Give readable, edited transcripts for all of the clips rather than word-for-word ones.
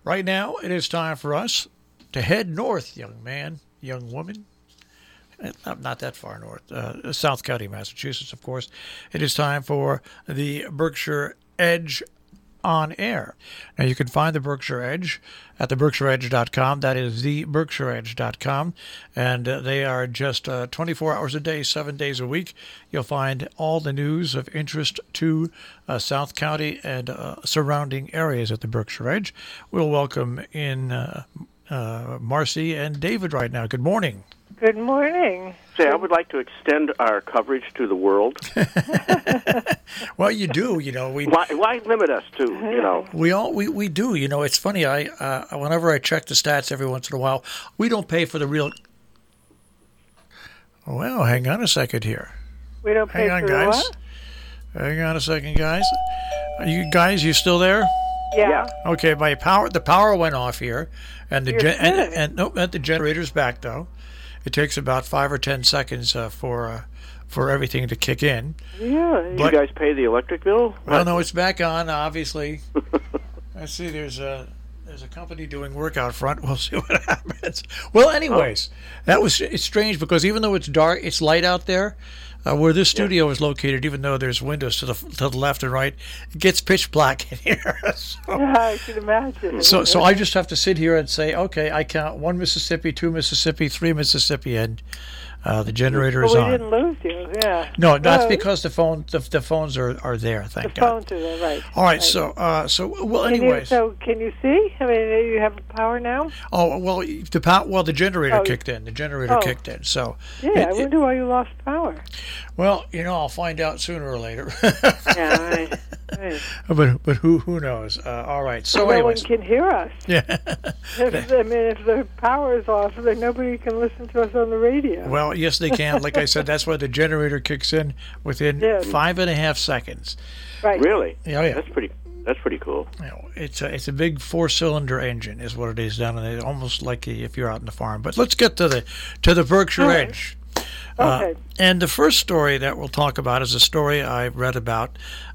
Right now, it is time for us to head north, young man, young woman. Not that far north, South County, Massachusetts, of course. It is time for the Berkshire Edge on air. Now, you can find the Berkshire Edge at theberkshireedge.com. That is theberkshireedge.com. And they are just 24 hours a day, 7 days a week. You'll find all the news of interest to South County and surrounding areas at the Berkshire Edge. We'll welcome in Marcy and David right now. Good morning. Good morning. Say, I would like to extend our coverage to the world. Well, you do, Why limit us to, We do. It's funny. Whenever I check the stats every once in a while, we don't pay for the real. Well, hang on a second here. We don't pay hang on, for guys. what? Hang on a second, guys. You still there? Yeah. Okay, the power went off here, and the generator's back though. It takes about 5 or 10 seconds for everything to kick in. Yeah. You guys pay the electric bill? Well, no, it's back on, obviously. I see there's a company doing work out front. We'll see what happens. Well, anyways, it's strange because even though it's dark, it's light out there. Where this studio is located, even though there's windows to the left and right, it gets pitch black in here. Yeah, I can imagine. So I just have to sit here and say, okay, I count 1 Mississippi, 2 Mississippi, 3 Mississippi, and the generator is on. We didn't lose you, yeah. No, that's because the phones are there. Thank God. The phones are there, right. All right. Right. So anyways. Can you see? I mean, you have power now. Oh well, the generator kicked in. The generator kicked in. So. Yeah, I wonder why you lost power. Well, I'll find out sooner or later. Yeah, right. But who knows? All right. So anyways. No one can hear us. Yeah. If the power is off, then nobody can listen to us on the radio. Well, yes, they can. Like I said, that's why the generator kicks in within 5.5 seconds. Right. Really? Yeah, yeah. That's pretty cool. It's a big 4-cylinder engine, is what it is down in it, almost like if you're out in the farm. But let's get to the Berkshire Edge. Okay. And the first story that we'll talk about is a story I read about.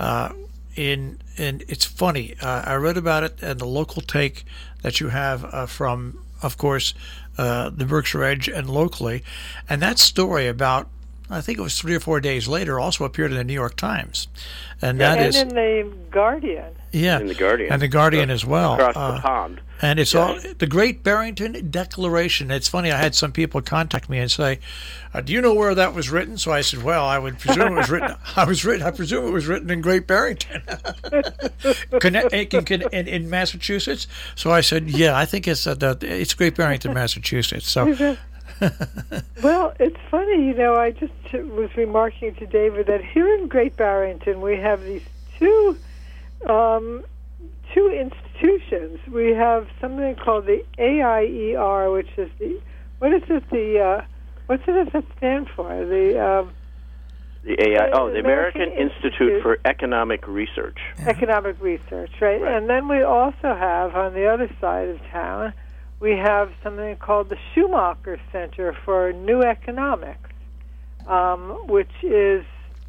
And it's funny. I read about it and the local take that you have from, of course, the Berkshire Edge and locally. And that story about, I think it was 3 or 4 days later, also appeared in the New York Times. And in the Guardian. Yeah. In the Guardian. And the Guardian as well. Across the pond. And it's all the Great Barrington Declaration. It's funny. I had some people contact me and say, "Do you know where that was written?" So I said, "Well, I would presume it was written. I presume it was written in Great Barrington, in Massachusetts." So I said, "Yeah, I think it's Great Barrington, Massachusetts." So. Well, it's funny. I just was remarking to David that here in Great Barrington we have these two institutions. We have something called the AIER, which is what's does that stand for? The American Institute for Economic Research. Economic Research, right? And then we also have, on the other side of town, we have something called the Schumacher Center for New Economics, which is,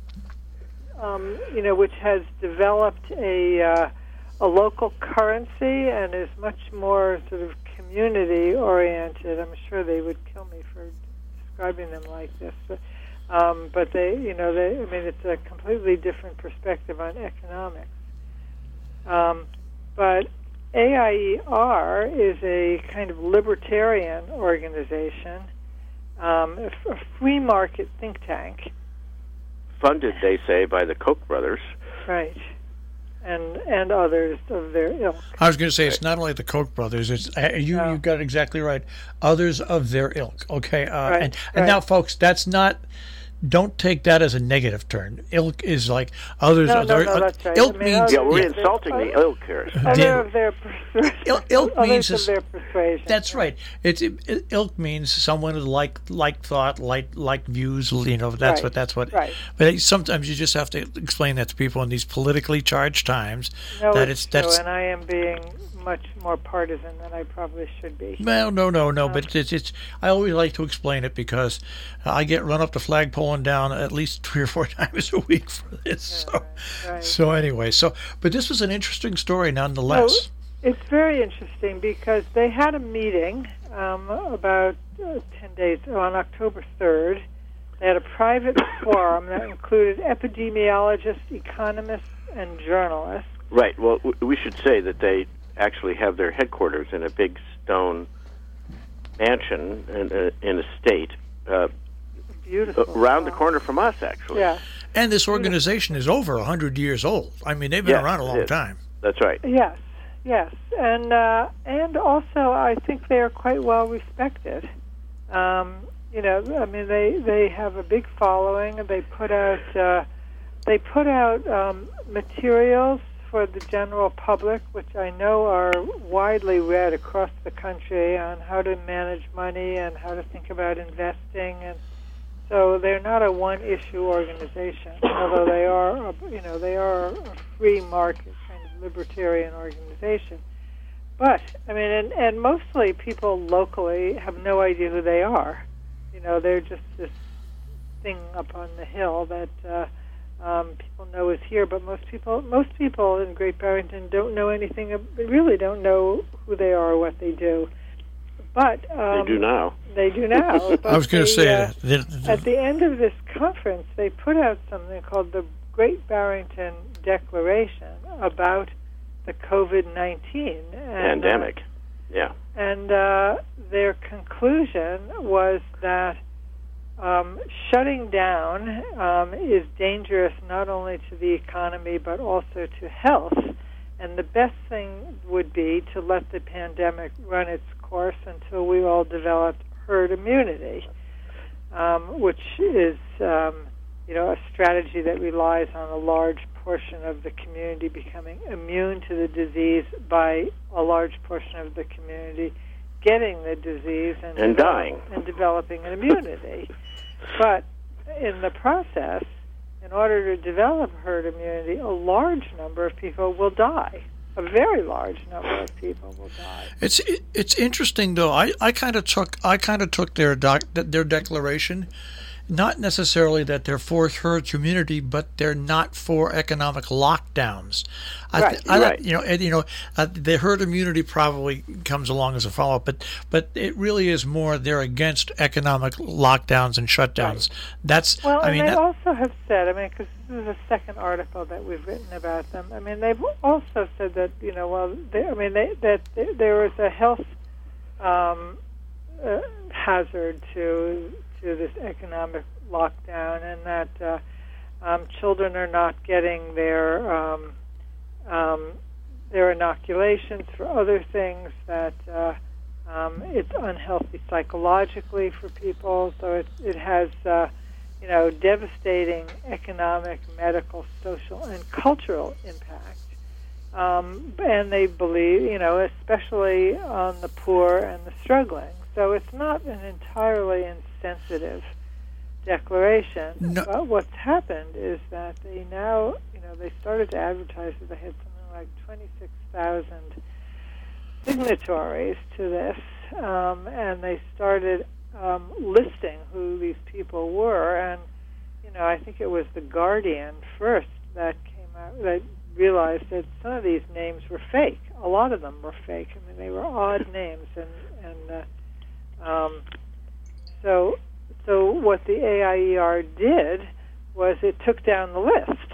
which has developed a local currency and is much more sort of community-oriented. I'm sure they would kill me for describing them like this, but it's a completely different perspective on economics. But AIER is a kind of libertarian organization, a free market think tank. Funded, they say, by the Koch brothers. Right. And others of their ilk. I was going to say, it's not only the Koch brothers. It's you got it exactly right. Others of their ilk. Okay. And now, folks, that's not. Don't take that as a negative term. Ilk is like others. No, that's right. Ilk means we're insulting the ilk here. Other of their persuasion. Ilk means of their persuasion. That's right. Ilk means someone with like thought, like views. That's what. Right. But sometimes you just have to explain that to people in these politically charged times. No, that's true, and I am being much more partisan than I probably should be. Well, no. But it's. I always like to explain it because I get run up the flagpole and down at least 3 or 4 times a week for this. Right. So anyway, but this was an interesting story nonetheless. It's very interesting because they had a meeting about 10 days on October 3rd. They had a private forum that included epidemiologists, economists, and journalists. Right. Well, we should say that they actually have their headquarters in a big stone mansion in a state Beautiful. around the corner from us, actually. Yeah. And this organization is over 100 years old. I mean, they've been around a long time. That's right. Yes, and also I think they are quite well respected. You know, I mean, they have a big following. They put out materials for the general public, which I know are widely read across the country, on how to manage money and how to think about investing. And so they're not a one-issue organization, although they are, they are a free market kind of libertarian organization. But I mean, and mostly people locally have no idea who they are. You know, they're just this thing up on the hill that people know is here. But most people in Great Barrington don't know anything. Really, don't know who they are or what they do. But they do now. They do now. I was going to say at the end of this conference, they put out something called the Great Barrington Declaration about the COVID-19 pandemic. Yeah. And their conclusion was that shutting down is dangerous not only to the economy but also to health. And the best thing would be to let the pandemic run its course until we all developed herd immunity, which is, a strategy that relies on a large portion of the community becoming immune to the disease by a large portion of the community getting the disease and dying and developing an immunity. But in the process, in order to develop herd immunity, a large number of people will die. A very large number of people will die. It's interesting though. I kind of took their declaration, not necessarily that they're for herd immunity, but they're not for economic lockdowns. The herd immunity probably comes along as a follow-up, but it really is more they're against economic lockdowns and shutdowns. Right. They also have said, because this is the second article that we've written about them. I mean, they've also said that that there is a health hazard to this economic lockdown, and that children are not getting their inoculations for other things, that it's unhealthy psychologically for people, so it has devastating economic, medical, social, and cultural impact. And they believe, especially on the poor and the struggling. So it's not an entirely insensitive declaration. No. But what's happened is that they now, they started to advertise that they had something like 26,000 signatories to this, and they started listing who these people were. And, I think it was The Guardian first that came out, that realized that some of these names were fake. A lot of them were fake. I mean, they were odd names, So what the AIER did was it took down the list,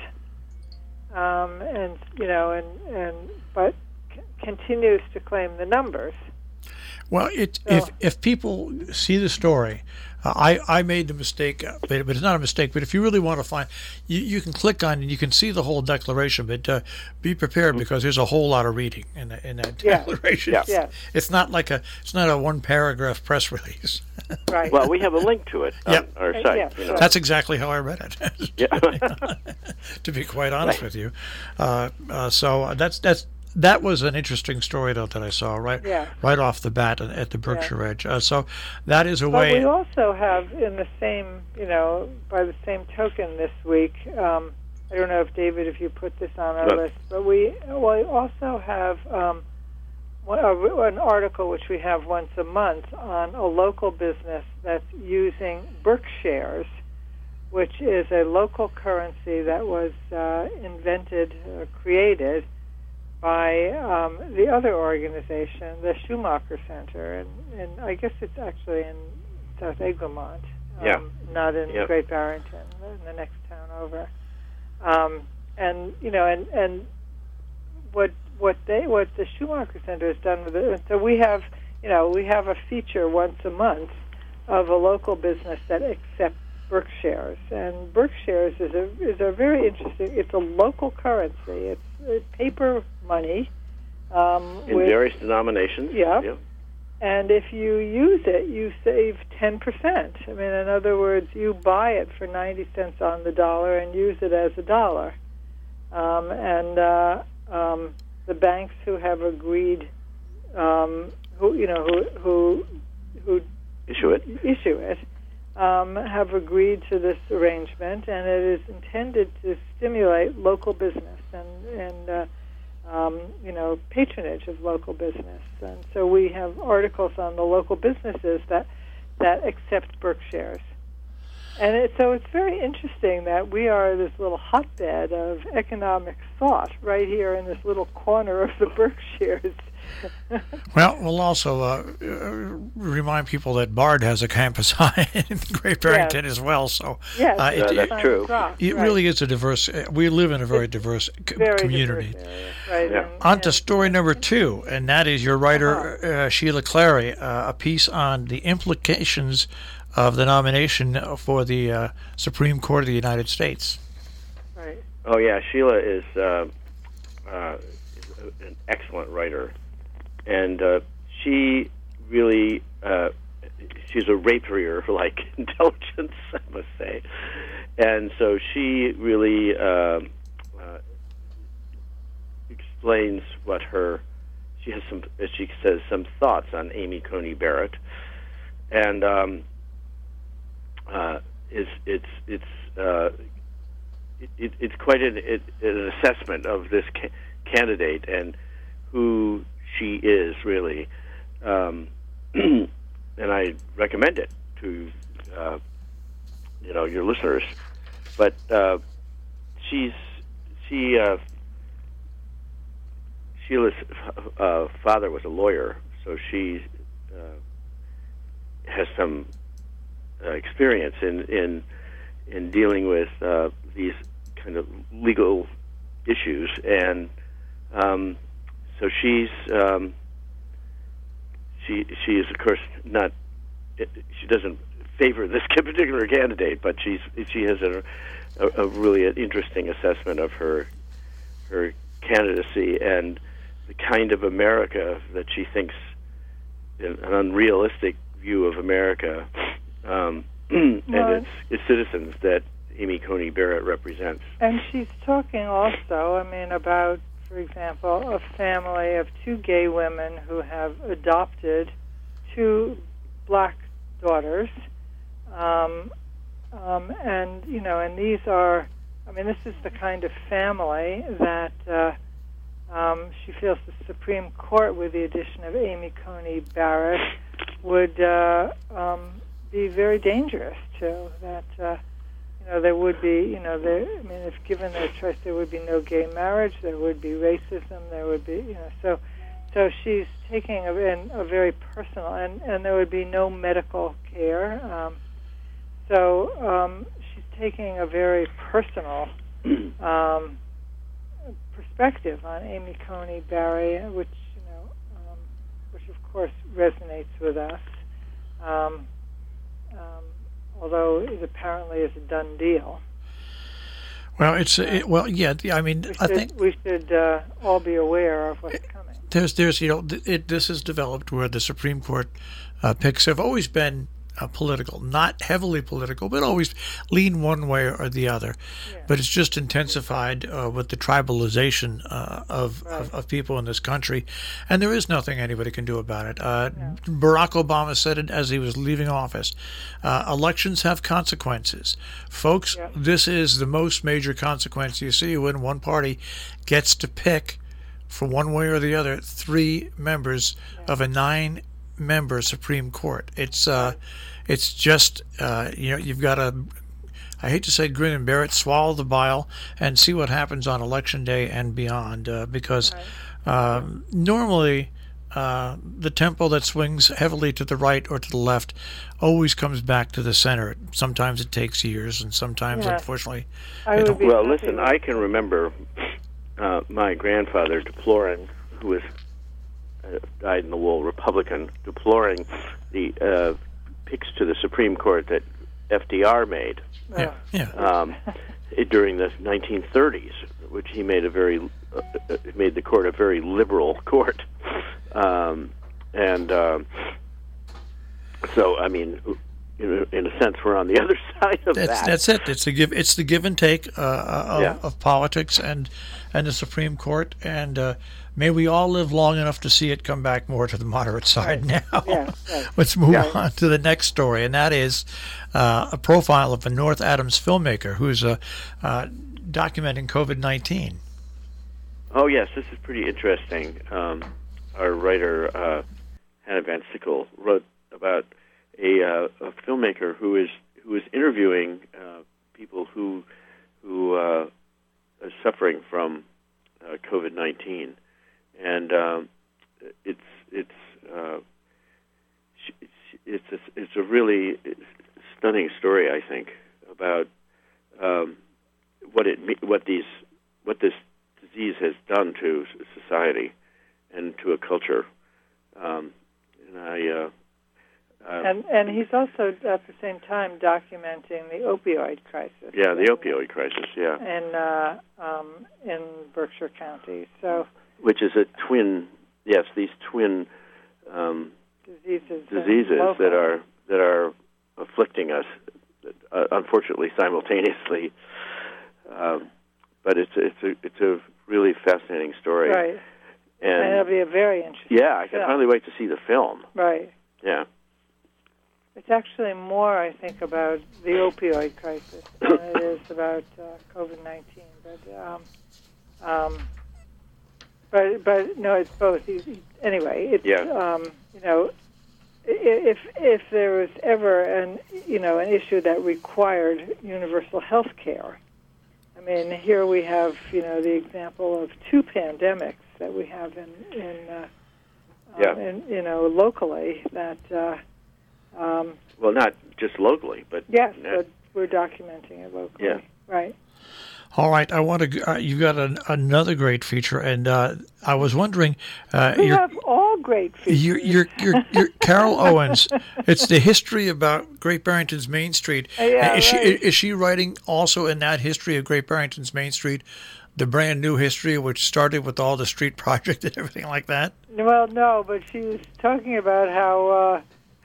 but continues to claim the numbers. Well, if people see the story, I made the mistake, but it's not a mistake. But if you really want to find, you can click on and you can see the whole declaration. But be prepared, because there's a whole lot of reading in that declaration. Yeah. It's not a one paragraph press release. Right. Well, we have a link to it on our site. Yeah. That's exactly how I read it. To be quite honest with you, so that was an interesting story, though, that I saw right off the bat at the Berkshire Edge. So that is a way. But we also have, in the same, by the same token, this week. I don't know if you put this on our list, but we also have an article which we have once a month on a local business that's using Berkshires, which is a local currency that was invented or created by the other organization, the Schumacher Center, and I guess it's actually in South Egremont, not in Great Barrington, in the next town over. And what the Schumacher Center has done with it. So we have a feature once a month of a local business that accepts Berkshires, and Berkshires is a very interesting. It's a local currency. It's paper money in various denominations. Yeah. And if you use it, you save 10%. I mean, in other words, you buy it for 90 cents on the dollar and use it as a dollar. The banks who have agreed, who issue it, have agreed to this arrangement, and it is intended to stimulate local business and patronage of local business. And so we have articles on the local businesses that accept Berkshires. And so it's very interesting that we are this little hotbed of economic thought right here in this little corner of the Berkshires. Well, we'll also remind people that Bard has a campus high in Great Barrington as well. So yes, that's true. It really is a diverse. We live in a very diverse community. Diverse area, right? Yeah. On to story number 2, and that is your writer Sheila Clary, a piece on the implications of the nomination for the Supreme Court of the United States. Right. Oh yeah, Sheila is an excellent writer. And she really, she's a rapier-like intelligence, I must say. And so she really explains she has some, as she says, some thoughts on Amy Coney Barrett. And it's quite an assessment of this candidate and who she is really, and I recommend it to your listeners. But Sheila's father was a lawyer, so she has some experience in dealing with these kind of legal issues, and so she is of course not. She doesn't favor this particular candidate, but she has a really interesting assessment of her candidacy and the kind of America that she thinks, an unrealistic view of America and its citizens that Amy Coney Barrett represents. And she's talking also, about, for example, a family of 2 gay women who have adopted 2 black daughters, and these are, this is the kind of family that she feels the Supreme Court, with the addition of Amy Coney Barrett, would be very dangerous to. That there would be, if given their choice, there would be no gay marriage, there would be racism, there would be, so she's taking a very personal, and there would be no medical care. She's taking a very personal perspective on Amy Coney Barrett, which of course resonates with us. Although it apparently is a done deal. Well, I think we should all be aware of what's coming. There's this is developed where the Supreme Court picks have always been political, not heavily political, but always lean one way or the other. Yeah. But it's just intensified with the tribalization of people in this country, and there is nothing anybody can do about it. Barack Obama said it as he was leaving office. Elections have consequences. Folks, this is the most major consequence you see when one party gets to pick, for one way or the other, 3 members of a 9-member Supreme Court. It's just you've got to, I hate to say grin and bear it, swallow the bile and see what happens on Election Day and beyond, because Normally, the tempo that swings heavily to the right or to the left always comes back to the center. Sometimes it takes years, and sometimes, unfortunately, well, listen, I can remember my grandfather deploring, who was died in the wool Republican, deploring the picks to the Supreme Court that FDR made during the 1930s, which he made made the court a very liberal court. So, I mean, in a sense, we're on the other side of that. That's it. It's the give and take of politics and the Supreme Court. And may we all live long enough to see it come back more to the moderate side now. Yeah, right. Let's move on to the next story, and that is a profile of a North Adams filmmaker who's documenting COVID-19. Oh, yes, this is pretty interesting. Our writer, Hannah Van Sickle, wrote about a filmmaker who is interviewing people who are suffering from COVID-19, and it's a really stunning story, I think, about what this disease has done to society and to a culture, and he's also at the same time documenting the opioid crisis. Yeah, the opioid crisis. Yeah, in Berkshire County. So, which is a twin. Yes, these twin diseases that are afflicting us, unfortunately, simultaneously. But it's a really fascinating story. Right. And it'll be a very interesting. Yeah, I can hardly wait to see the film. Right. Yeah. It's actually more, I think, about the opioid crisis than it is about COVID-19. But no, it's both. Anyway, it's if there was ever an issue that required universal health care, I mean, here we have the example of two pandemics that we have in locally that. Well, not just locally, but yes, but we're documenting it locally. Yeah. Right. All right, I want to. You've got another great feature, and I was wondering. We have all great features. You're Carol Owens. It's the history about Great Barrington's Main Street. Yeah, is she writing also in that history of Great Barrington's Main Street, the brand new history, which started with all the street project and everything like that? Well, no, but she was talking about how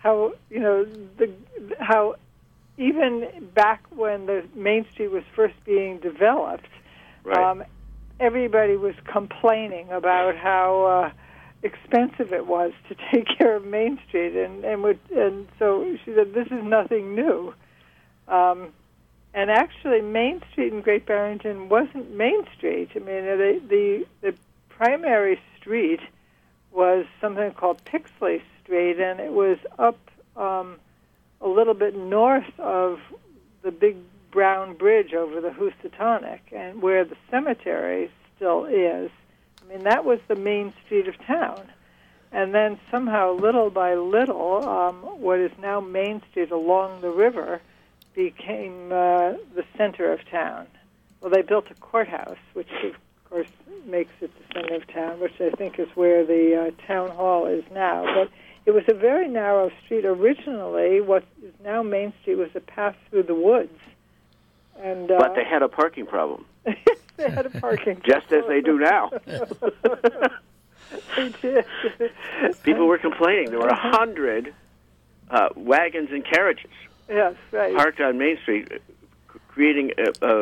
even back when the Main Street was first being developed, right. Everybody was complaining about how expensive it was to take care of Main Street, and so she said this is nothing new. And actually, Main Street in Great Barrington wasn't Main Street. I mean, the primary street was something called Pixley Street, and it was up a little bit north of the big brown bridge over the Housatonic, and where the cemetery still is. I mean, that was the main street of town. And then somehow, little by little, what is now Main Street along the river became the center of town. Well, they built a courthouse, which of course makes it the center of town, which I think is where the town hall is now. But it was a very narrow street. Originally, what is now Main Street was a path through the woods. But they had a parking problem. They had a parking just as they do now. They did. People were complaining. There were 100 wagons and carriages parked on Main Street, creating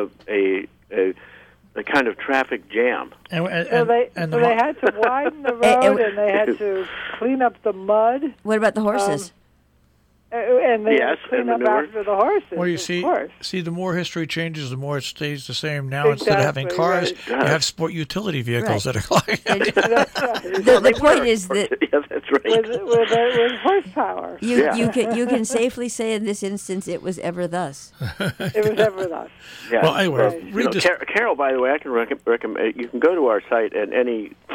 a kind of traffic jam. So they had to widen the road, and they had to clean up the mud. What about the horses? And they had to clean up after the horses. Well, you see, the more history changes, the more it stays the same. Now, instead of having cars, you have sport utility vehicles that are flying. That's right. The point is that that's right. With horsepower. You can safely say in this instance, it was ever thus. It was ever thus. Yeah. Well, anyway, read this. Carol, by the way, I can recommend. You can go to our site at any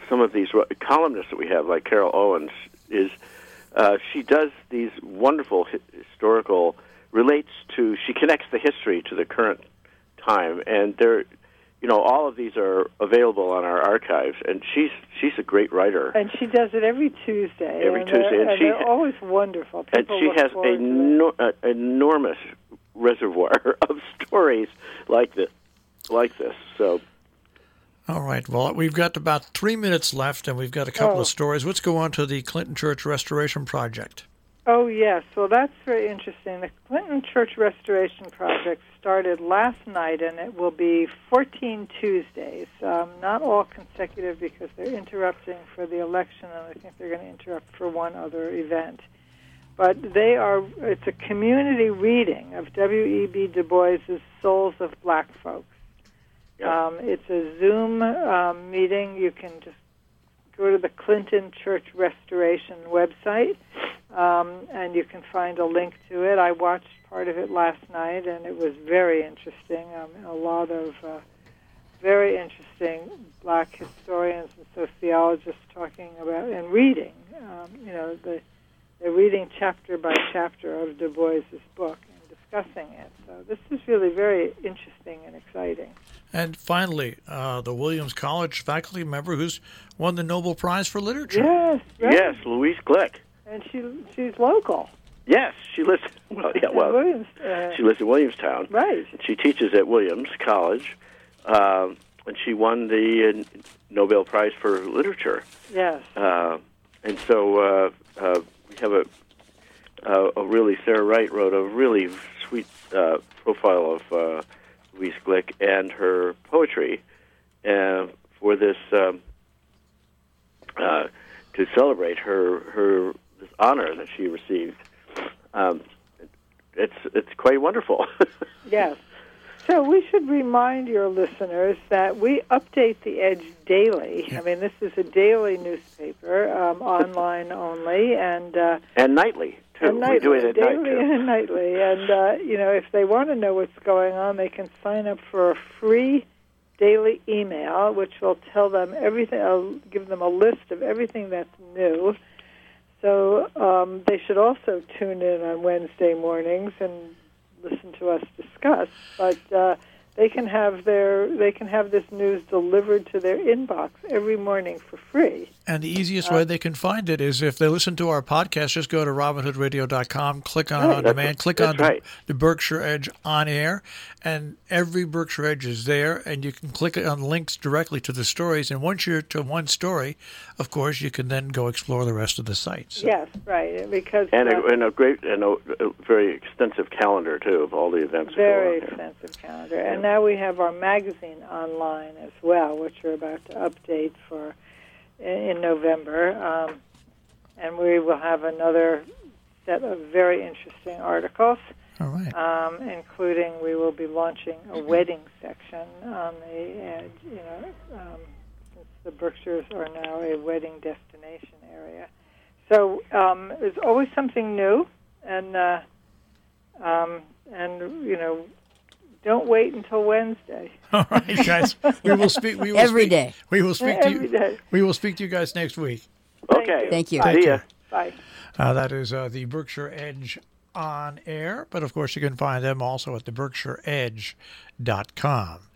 some of these columnists that we have, like Carol Owens, is she does these wonderful historical she connects the history to the current time, and all of these are available on our archives, and she's a great writer. And she does it every Tuesday. And they're always wonderful. People and she has an enormous reservoir of stories like this. So. All right. Well, we've got about 3 minutes left, and we've got a couple of stories. Let's go on to the Clinton Church Restoration Project. Oh, yes. Well, that's very interesting. The Clinton Church Restoration Project started last night, and it will be 14 Tuesdays, not all consecutive because they're interrupting for the election, and I think they're going to interrupt for one other event. But it's a community reading of W.E.B. Du Bois' Souls of Black Folks. Yep. It's a Zoom meeting. You can just go to the Clinton Church Restoration website, and you can find a link to it. I watched part of it last night, and it was very interesting. A lot of very interesting black historians and sociologists talking about and reading. They're reading chapter by chapter of Du Bois' book and discussing it. So this is really very interesting and exciting. And finally, the Williams College faculty member who's won the Nobel Prize for Literature. Yes, right. Yes, Louise Glick. And she's local. Yes, she lives. She lives in Williamstown. Right. She teaches at Williams College, and she won the Nobel Prize for Literature. Yes. And so we have a really Sarah Wright wrote a really sweet profile of Louise Glick and her poetry for this to celebrate her this honor that she received. It's quite wonderful. Yes. So we should remind your listeners that we update The Edge daily. I mean, this is a daily newspaper, online only, and nightly too. And nightly, we do it at daily night too. and nightly. And if they want to know what's going on, they can sign up for a free daily email, which will tell them everything. I'll give them a list of everything that's new. So they should also tune in on Wednesday mornings and listen to us discuss. But they can have this news delivered to their inbox every morning for free. And the easiest way they can find it is if they listen to our podcast, just go to robinhoodradio.com, click on On Demand, click on the Berkshire Edge On Air, and every Berkshire Edge is there, and you can click on links directly to the stories. And once you're to one story, of course, you can then go explore the rest of the sites. So. Yes, right, because and a very extensive calendar too of all the events. Very extensive calendar, and now we have our magazine online as well, which we're about to update for in November, and we will have another set of very interesting articles. All right. Including we will be launching a wedding section on the Edge. Since the Berkshires are now a wedding destination area, so there's always something new, and don't wait until Wednesday. All right, guys. We will speak every day. We will speak to you. Every day. We will speak to you guys next week. Okay. Thank you. See ya. Bye. That is the Berkshire Edge On Air, but of course you can find them also at theberkshireedge.com.